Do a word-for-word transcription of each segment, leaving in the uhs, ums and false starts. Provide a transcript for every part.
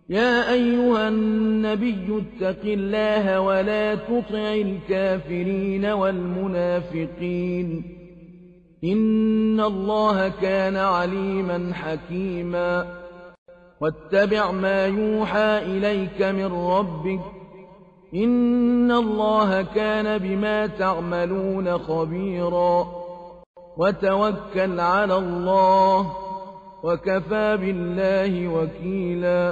يا أيها النبي اتق الله ولا تطع الكافرين والمنافقين إن الله كان عليما حكيما واتبع ما يوحى إليك من ربك إن الله كان بما تعملون خبيرا وتوكل على الله وكفى بالله وكيلا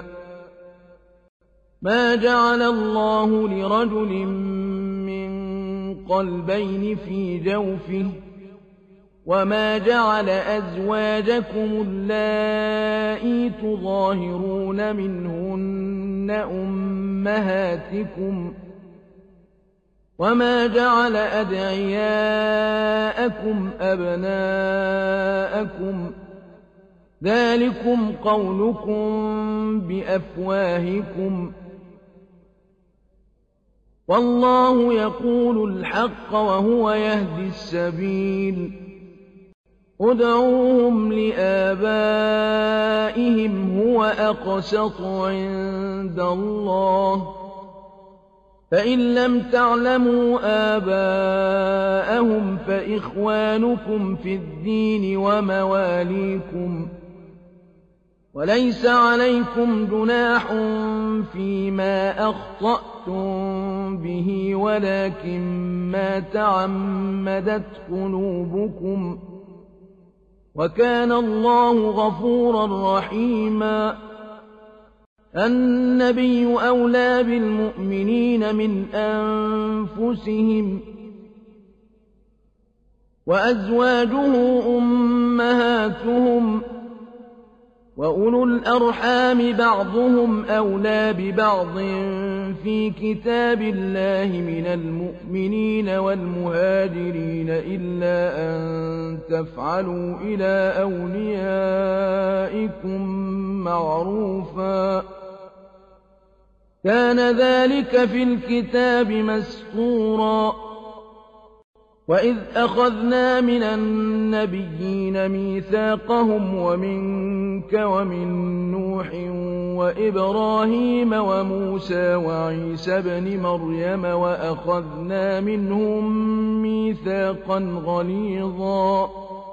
ما جعل الله لرجل من قلبين في جوفه وما جعل أزواجكم اللائي تظاهرون منهن أمهاتكم وما جعل أدعياءكم أبناءكم ذلكم قولكم بأفواهكم والله يقول الحق وهو يهدي السبيل ادعوهم لآبائهم هو أقسط عند الله فإن لم تعلموا آباءهم فإخوانكم في الدين ومواليكم وليس عليكم جناح فيما أخطأتم به ولكن ما تعمدت قلوبكم وكان الله غفورا رحيما النبي أولى بالمؤمنين من أنفسهم وأزواجه أمهاتهم وأولو الأرحام بعضهم أولى ببعض في كتاب الله من المؤمنين والمهاجرين إلا أن تفعلوا إلى أوليائكم معروفا كان ذلك في الكتاب مسطورا وإذ أخذنا من النبيين ميثاقهم ومنك ومن نوح وإبراهيم وموسى وعيسى ابن مريم وأخذنا منهم ميثاقا غليظا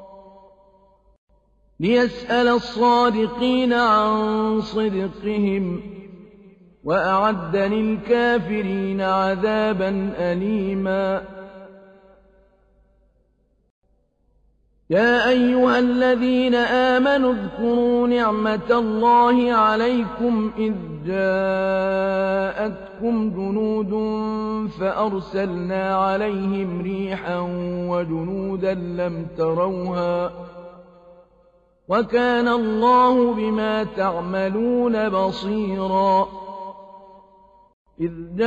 ليسأل الصادقين عن صدقهم وأعد للكافرين عذابا أليما يا أيها الذين آمنوا اذكروا نعمة الله عليكم إذ جاءتكم جنود فأرسلنا عليهم ريحا وجنودا لم تروها وكان الله بما تعملون بصيرا إذ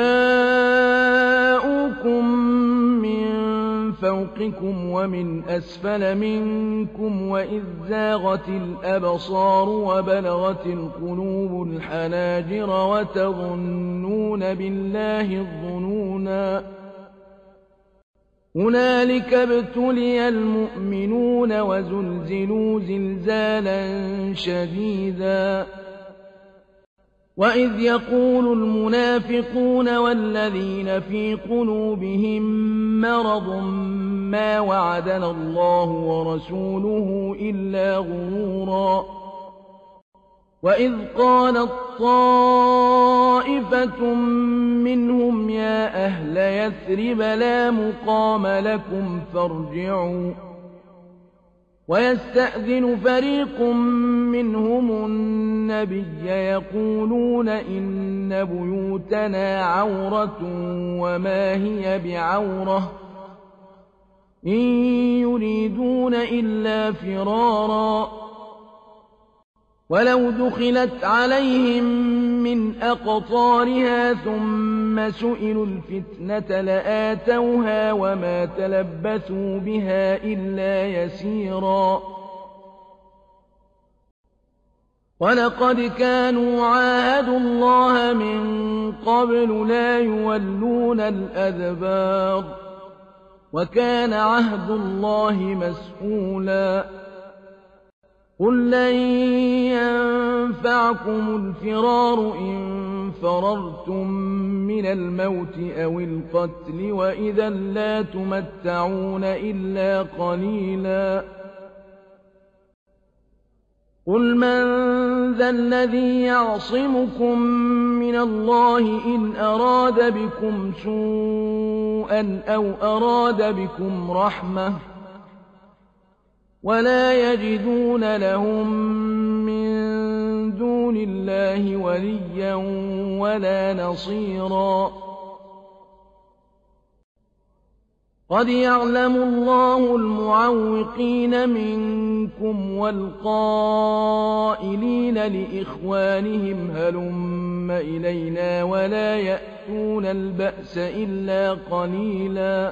جاءوكم من فوقكم ومن أسفل منكم وإذ زاغت الأبصار وبلغت القلوب الحناجر وتظنون بالله الظنونا هنالك ابتلي المؤمنون وزلزلوا زلزالا شديدا وإذ يقول المنافقون والذين في قلوبهم مرض ما وعدنا الله ورسوله إلا غرورا وإذ قالت طائفة منهم يا أهل يثرب لا مقام لكم فارجعوا ويستأذن فريق منهم النبي يقولون إن بيوتنا عورة وما هي بعورة إن يريدون إلا فرارا ولو دخلت عليهم من أقطارها ثم سئلوا الفتنة لآتوها وما تلبثوا بها إلا يسيرا ولقد كانوا عاهدوا الله من قبل لا يولون الأدبار وكان عهد الله مسئولا قُل لَّن يَنفَعَكُمُ الْفِرَارُ إِن فَرَرْتُم مِّنَ الْمَوْتِ أَوِ الْقَتْلِ وَإِذًا لَّا تُمَتَّعُونَ إِلَّا قَلِيلًا قُلْ مَن ذَا الَّذِي يَعْصِمُكُم مِّنَ اللَّهِ إِنْ أَرَادَ بِكُمْ سُوءًا أَوْ أَرَادَ بِكُمْ رَحْمَةً وَلَا يَجِدُونَ لَهُم مِّن دُونِ اللَّهِ وَلِيًّا وَلَا نَصِيرًا قَدْ يَعْلَمُ اللَّهُ الْمُعَوِّقِينَ مِنكُمْ وَالْقَائِلِينَ لِإِخْوَانِهِمْ هَلُمَّ إِلَيْنَا وَلَا يَأْتُونَ الْبَأْسَ إِلَّا قَلِيلًا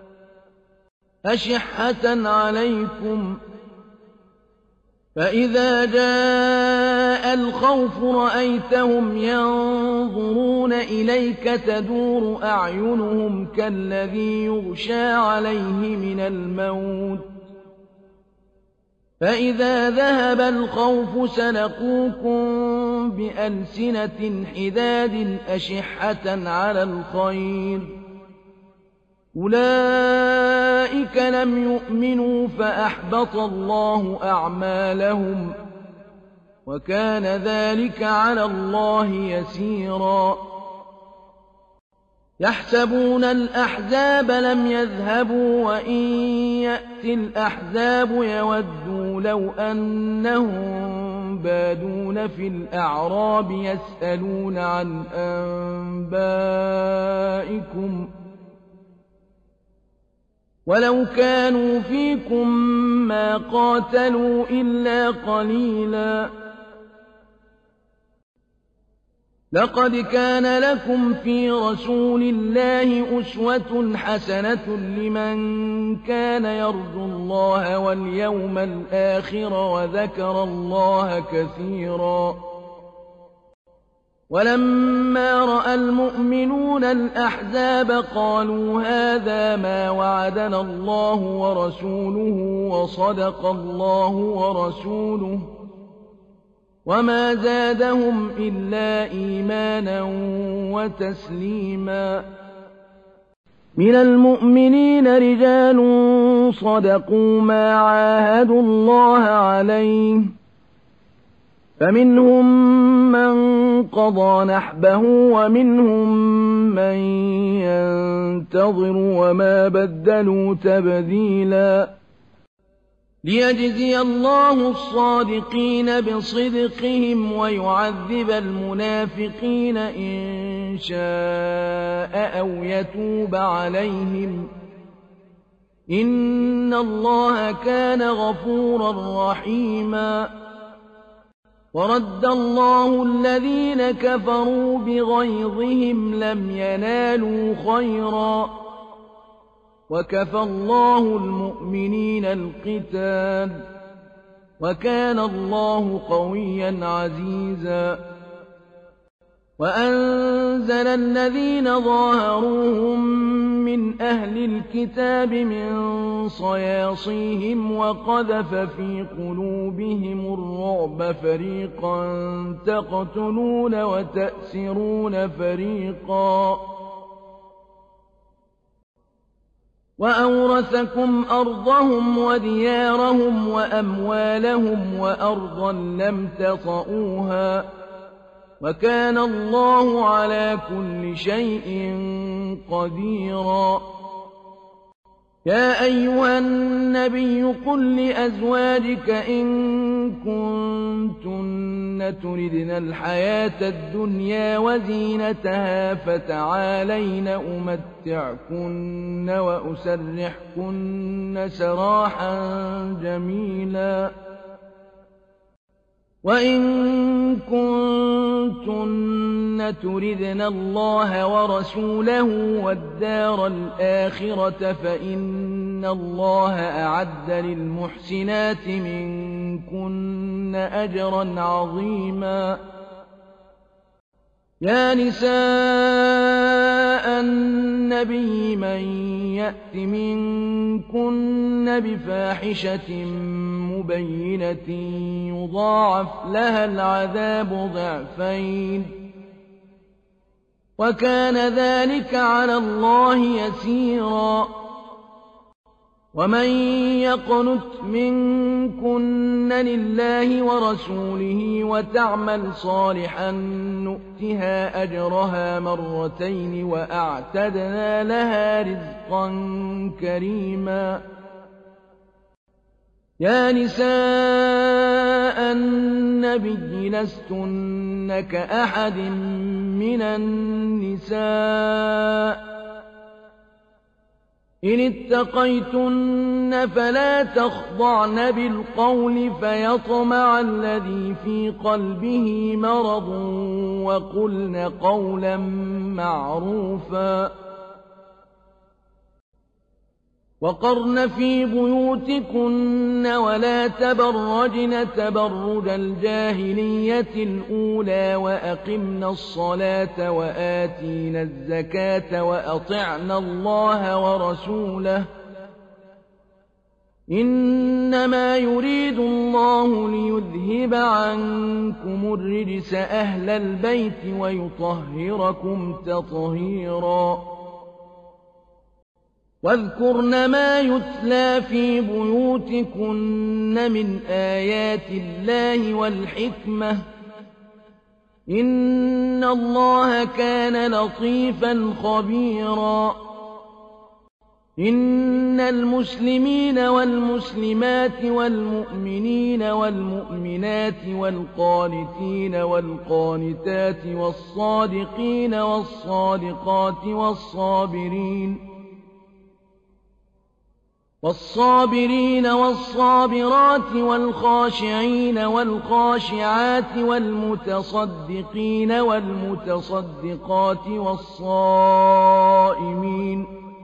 أَشِحَّةً عَلَيْكُمْ ۖ فَإِذَا جَاءَ الْخَوْفُ رَأَيْتَهُمْ يَنظُرُونَ إِلَيْكَ تَدُورُ أَعْيُنُهُمْ كَالَّذِي يُغْشَىٰ عَلَيْهِ مِنَ الْمَوْتِ ۖ فَإِذَا ذَهَبَ الْخَوْفُ سَلَقُوكُم بِأَلْسِنَةٍ حِدَادٍ أَشِحَّةً عَلَى الْخَيْرِ ۚ أُولَٰئِكَ لَمْ يُؤْمِنُوا فَأَحْبَطَ اللَّهُ أَعْمَالَهُمْ ۚ وَكَانَ ذَٰلِكَ عَلَى اللَّهِ يَسِيرًا يَحْسَبُونَ الْأَحْزَابَ لَمْ يَذْهَبُوا وَإِن يَأْتِ الْأَحْزَابُ يَوَدُّوا لَوْ أَنَّهُم بَادُونَ فِي الْأَعْرَابِ يَسْأَلُونَ عَنْ أَنبَائِكُمْ ۖ وَلَوْ كَانُوا فِيكُم مَّا قَاتَلُوا إِلَّا قَلِيلًا لَقَدْ كَانَ لَكُمْ فِي رَسُولِ اللَّهِ أُسْوَةٌ حَسَنَةٌ لِّمَن كَانَ يَرْجُو اللَّهَ وَالْيَوْمَ الْآخِرَ وَذَكَرَ اللَّهَ كَثِيرًا وَلَمَّا رَأَى الْمُؤْمِنُونَ الْأَحْزَابَ قَالُوا هَٰذَا مَا وَعَدَنَا اللَّهُ وَرَسُولُهُ وَصَدَقَ اللَّهُ وَرَسُولُهُ ۚ وَمَا زَادَهُمْ إِلَّا إِيمَانًا وَتَسْلِيمًا مِّنَ الْمُؤْمِنِينَ رِجَالٌ صَدَقُوا مَا عَاهَدُوا اللَّهَ عَلَيْهِ ۖ فَمِنْهُم مَّن قَضَىٰ نَحْبَهُ وَمِنْهُم مَّن يَنتَظِرُ وَمَا بَدَّلُوا تَبْدِيلًا لِيَجْزِيَ اللَّهُ الصَّادِقِينَ بِصِدْقِهِمْ وَيُعَذِّبَ الْمُنَافِقِينَ إِن شَاءَ أَوْ يَتُوبَ عَلَيْهِمْ ۚ إِنَّ اللَّهَ كَانَ غَفُورًا رَّحِيمًا وَرَدَّ اللَّهُ الَّذِينَ كَفَرُوا بِغَيْظِهِمْ لَمْ يَنَالُوا خَيْرًا ۚ وَكَفَى اللَّهُ الْمُؤْمِنِينَ الْقِتَالَ ۚ وَكَانَ اللَّهُ قَوِيًّا عَزِيزًا وَأَنزَلَ الَّذِينَ ظَاهَرُوهُم مِّنْ أَهْلِ الْكِتَابِ مِن صَيَاصِيهِمْ وَقَذَفَ فِي قُلُوبِهِمُ الرُّعْبَ فَرِيقًا تَقْتُلُونَ وَتَأْسِرُونَ فَرِيقًا وَأَوْرَثَكُمْ أَرْضَهُمْ وَدِيَارَهُمْ وَأَمْوَالَهُمْ وَأَرْضًا لَّمْ تَطَئُوهَا ۚ وَكَانَ اللَّهُ عَلَىٰ كُلِّ شَيْءٍ قَدِيرًا يَا أَيُّهَا النَّبِيُّ قُل لِّأَزْوَاجِكَ إِن كُنتُنَّ تُرِدْنَ الْحَيَاةَ الدُّنْيَا وَزِينَتَهَا فَتَعَالَيْنَ أُمَتِّعْكُنَّ وَأُسَرِّحْكُنَّ سَرَاحًا جَمِيلًا وَإِن كُنتُنَّ تُرِدْنَ اللَّهَ وَرَسُولَهُ وَالدَّارَ الْآخِرَةَ فَإِنَّ اللَّهَ أَعَدَّ لِلْمُحْسِنَاتِ مِنكُنَّ أَجْرًا عَظِيمًا يَا نِسَاءَ النبي من يأت منكن بفاحشة مبينة يضاعف لها العذاب ضعفين وكان ذلك على الله يسيرا ومن يقنت منكن لله ورسوله وتعمل صالحا نؤتها أجرها مرتين وأعتدنا لها رزقا كريما يا نساء النبي لستن كأحد من النساء إن اتقيتن فلا تخضعن بالقول فيطمع الذي في قلبه مرض وقلن قولا معروفا وقرن في بيوتكن ولا تبرجن تبرج الجاهلية الأولى وأقمن الصلاة وآتين الزكاة وأطعن الله ورسوله إنما يريد الله ليذهب عنكم الرجس أهل البيت ويطهركم تطهيرا واذكرن ما يتلى في بيوتكن من آيات الله والحكمة إن الله كان لطيفا خبيرا إن المسلمين والمسلمات والمؤمنين والمؤمنات والقانتين والقانتات والصادقين والصادقات والصابرين والصابرين والصابرات والخاشعين والخاشعات والمتصدقين والمتصدقات والصائمين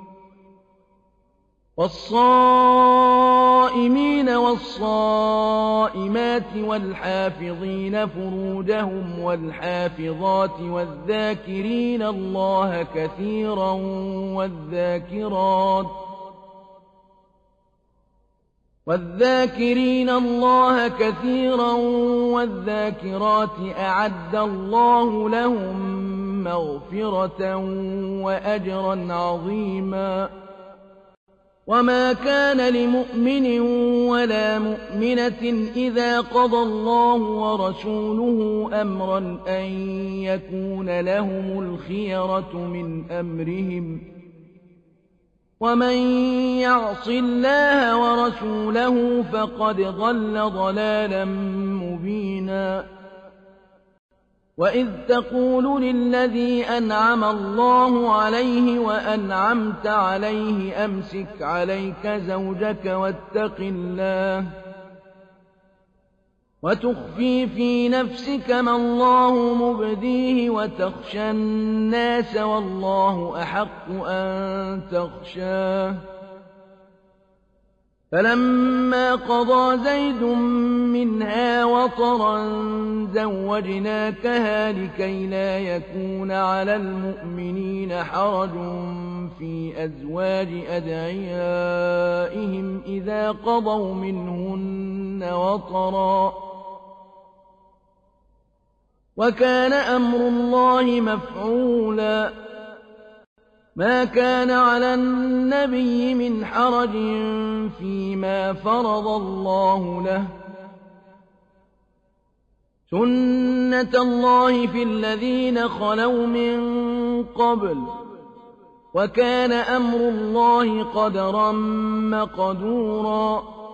والصائمين والصائمات والحافظين فروجهم والحافظات والذاكرين الله كثيرا والذاكرات والذاكرين الله كثيرا والذاكرات أعد الله لهم مغفرة وأجرا عظيما وما كان لمؤمن ولا مؤمنة إذا قضى الله ورسوله أمرا أن يكون لهم الخيرة من أمرهم ومن يعص الله ورسوله فقد ضل ضلالا مبينا وإذ تقول للذي أنعم الله عليه وأنعمت عليه أمسك عليك زوجك واتق الله وتخفي في نفسك ما الله مبديه وتخشى الناس والله أحق أن تخشاه فلما قضى زيد منها وطرا زوجناكها لكي لا يكون على المؤمنين حرج في أزواج أدعيائهم إذا قضوا منهن وطرا وكان أمر الله مفعولا ما كان على النبي من حرج فيما فرض الله له سنة الله في الذين خلوا من قبل وكان أمر الله قدرا مقدورا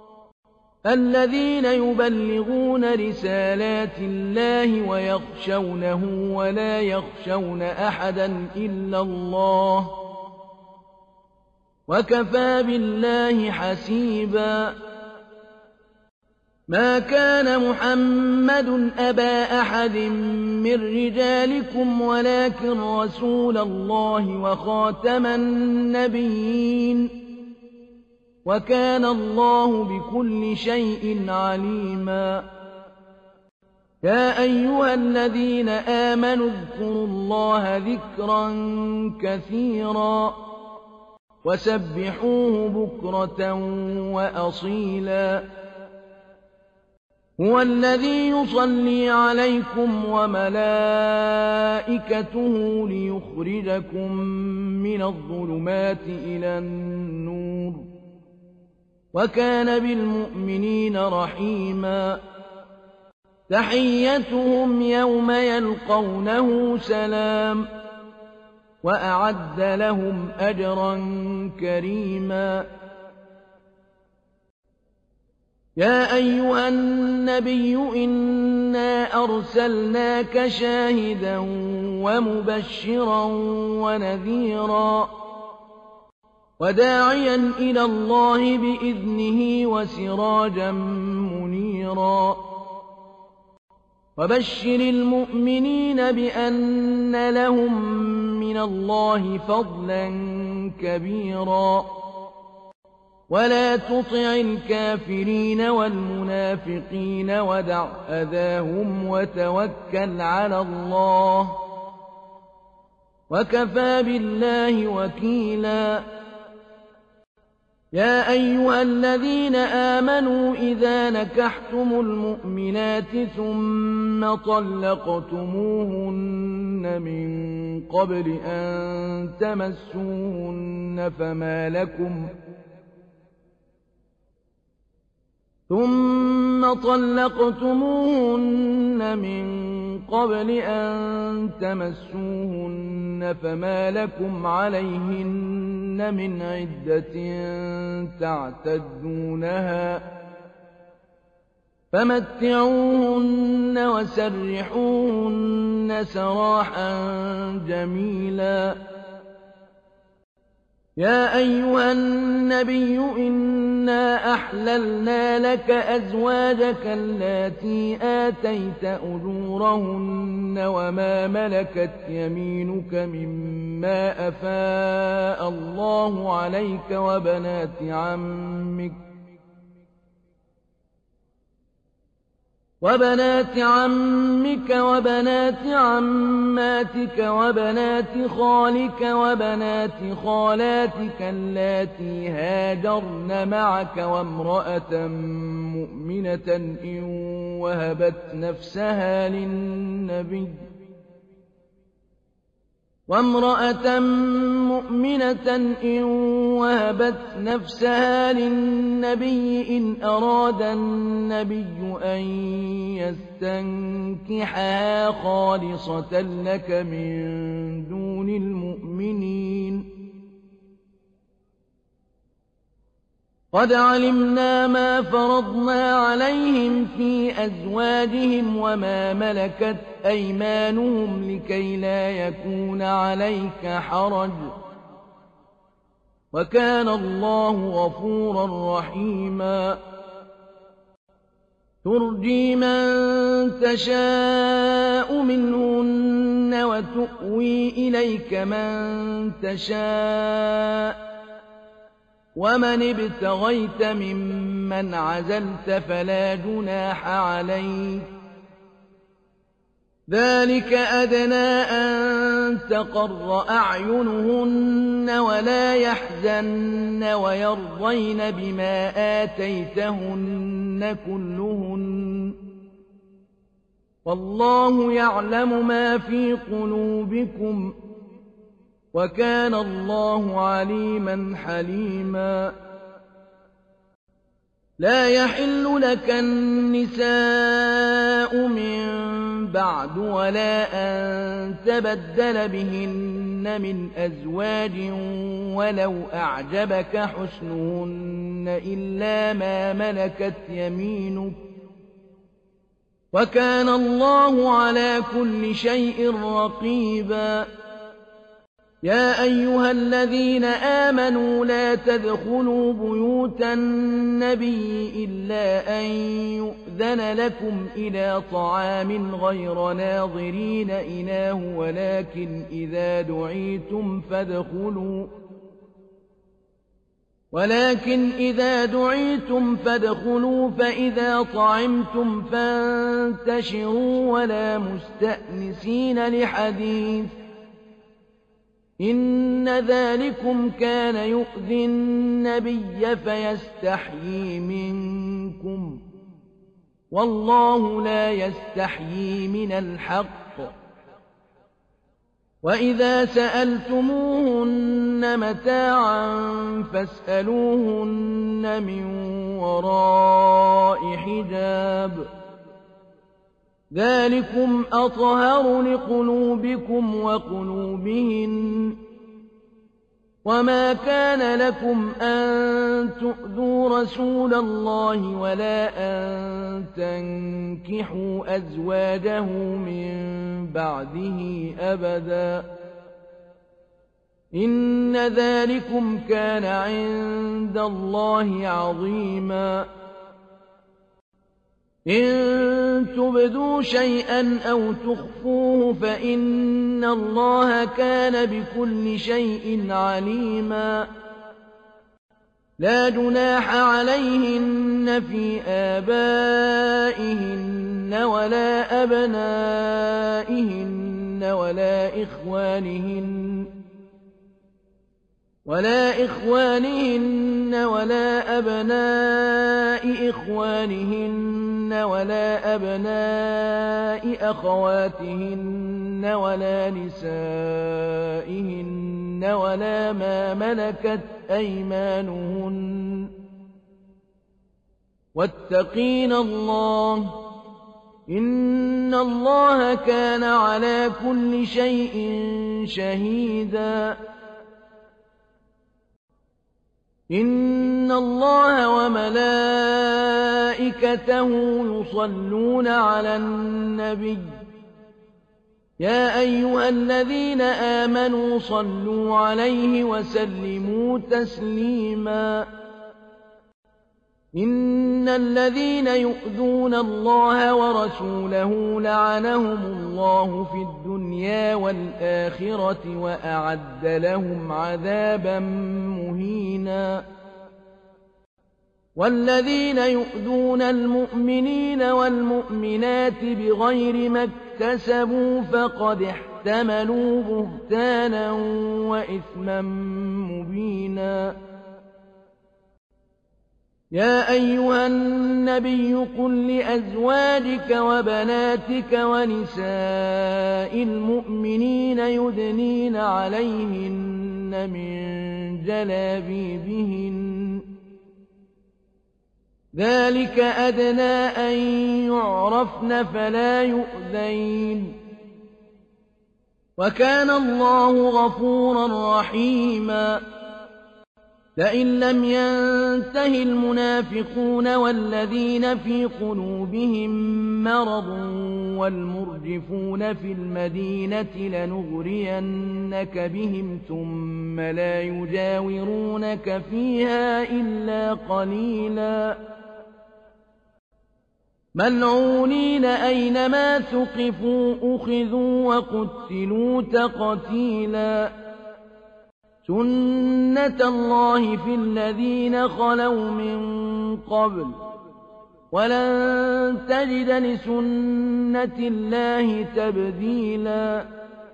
الذين يبلغون رسالات الله ويخشونه ولا يخشون أحدا إلا الله وكفى بالله حسيبا ما كان محمد أبا أحد من رجالكم ولكن رسول الله وخاتم النبيين وكان الله بكل شيء عليما يا أيها الذين آمنوا اذكروا الله ذكرا كثيرا وسبحوه بكرة وأصيلا هو الذي يصلي عليكم وملائكته ليخرجكم من الظلمات إلى النور وكان بالمؤمنين رحيما تحيتهم يوم يلقونه سلام وأعد لهم أجرا كريما يا أيها النبي إنا أرسلناك شاهدا ومبشرا ونذيرا وداعيا إلى الله بإذنه وسراجا منيرا وبشر المؤمنين بأن لهم من الله فضلا كبيرا ولا تطع الكافرين والمنافقين ودع أذاهم وتوكل على الله وكفى بالله وكيلا يا أيها الذين آمنوا إذا نكحتم المؤمنات ثم طلقتموهن من قبل أن تمسوهن فما لكم ثم طلقتموهن من قبل أن تمسوهن فما لكم عليهن من عدة تعتدونها فمتعوهن وسرحوهن سراحا جميلا يا أيها النبي إنا أحللنا لك أزواجك اللاتي آتيت أجورهن وما ملكت يمينك مما أفاء الله عليك وبنات عمك وبنات عمك وبنات عماتك وبنات خالك وبنات خالاتك اللاتي هاجرن معك وامرأة مؤمنة إن وهبت نفسها للنبي وامرأة مؤمنة إن وهبت نفسها للنبي إن أراد النبي أن يستنكحها خالصة لك من دون المؤمنين قد علمنا ما فرضنا عليهم في أزواجهم وما ملكت أيمانهم لكي لا يكون عليك حرج وكان الله غفورا رحيما ترجي من تشاء منهن وتؤوي إليك من تشاء ومن ابتغيت ممن عزلت فلا جناح عليك ذلك أدنى أن تقر أعينهن ولا يحزن ويرضين بما آتيتهن كلهن والله يعلم ما في قلوبكم وكان الله عليما حليما لا يحل لك النساء من بعد ولا أن تبدل بهن من أزواج ولو أعجبك حسنهن إلا ما ملكت يمينك وكان الله على كل شيء رقيبا يا أيها الذين آمنوا لا تدخلوا بيوت النبي إلا أن يؤذن لكم إلى طعام غير ناظرين إناه ولكن إذا دعيتم فادخلوا ولكن إذا دعيتم فادخلوا فإذا طعمتم فانتشروا ولا مستأنسين لحديث إن ذلكم كان يؤذي النبي فيستحيي منكم والله لا يستحيي من الحق وإذا سألتموهن متاعا فاسألوهن من وراء حجاب ذلكم أطهر لقلوبكم وقلوبهن وما كان لكم أن تؤذوا رسول الله ولا أن تنكحوا أزواجه من بعده أبدا إن ذلكم كان عند الله عظيما إن تبدوا شيئا أو تخفوه فإن الله كان بكل شيء عليما لا جناح عليهن في آبائهن ولا أبنائهن ولا إخوانهن ولا إخوانهن ولا أبناء إخوانهن ولا أبناء أخواتهن ولا نسائهن ولا ما ملكت أيمانهن واتقين الله إن الله كان على كل شيء شهيدا إن الله وملائكته يصلون على النبي يا أيها الذين آمنوا صلوا عليه وسلموا تسليما إن الذين يؤذون الله ورسوله لعنهم الله في الدنيا والآخرة وأعد لهم عذابا مهينا والذين يؤذون المؤمنين والمؤمنات بغير ما اكتسبوا فقد احتملوا بهتانا وإثما مبينا يا أيها النبي قل لأزواجك وبناتك ونساء المؤمنين يدنين عليهن من جلابيبهن ذلك أدنى أن يعرفن فلا يؤذين وكان الله غفورا رحيما لئن لم ينته المنافقون والذين في قلوبهم مرض والمرجفون في المدينة لنغرينك بهم ثم لا يجاورونك فيها إلا قليلا ملعونين أينما ثقفوا أخذوا وقتلوا تقتيلا سنة الله في الذين خلوا من قبل ولن تجد لسنة الله تبديلا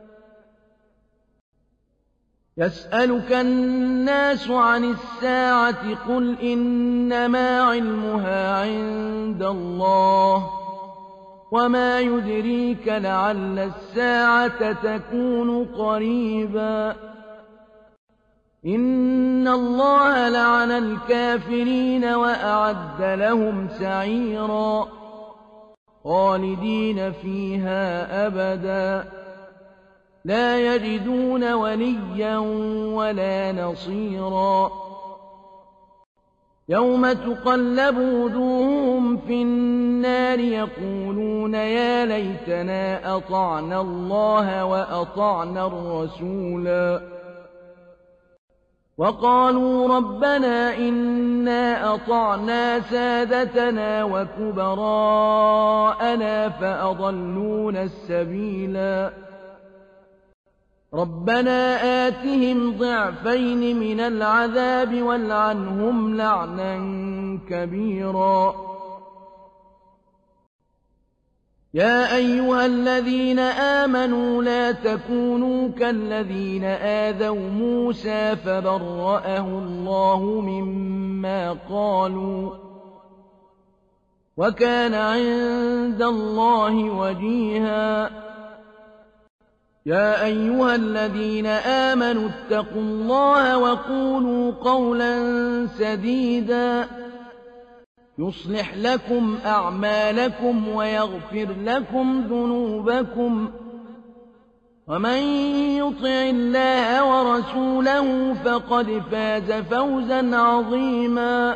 يسألك الناس عن الساعة قل إنما علمها عند الله وما يدريك لعل الساعة تكون قريبا إن الله لعن الكافرين وأعد لهم سعيرا خالدين فيها أبدا لا يجدون وليا ولا نصيرا يوم تقلب وجوههم في النار يقولون يا ليتنا أطعنا الله وأطعنا الرسولا وقالوا ربنا إنا أطعنا سادتنا وكبراءنا فأضلونا السبيلا ربنا آتهم ضعفين من العذاب والعنهم لعنا كبيرا يا أيها الذين آمنوا لا تكونوا كالذين آذوا موسى فبرأه الله مما قالوا وكان عند الله وجيها يا أيها الذين آمنوا اتقوا الله وقولوا قولا سديدا يصلح لكم أعمالكم ويغفر لكم ذنوبكم ومن يطع الله ورسوله فقد فاز فوزا عظيما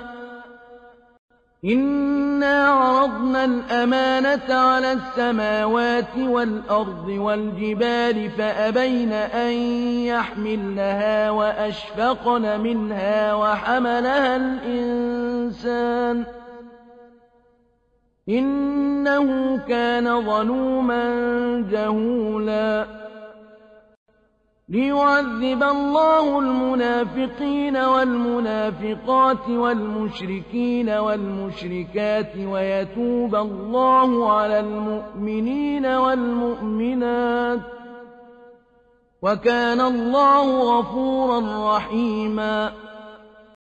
إنا عرضنا الأمانة على السماوات والأرض والجبال فأبين أن يحملنها وأشفقن منها وحملها الإنسان إنه كان ظلوما جهولا ليعذب الله المنافقين والمنافقات والمشركين والمشركات ويتوب الله على المؤمنين والمؤمنات وكان الله غفورا رحيما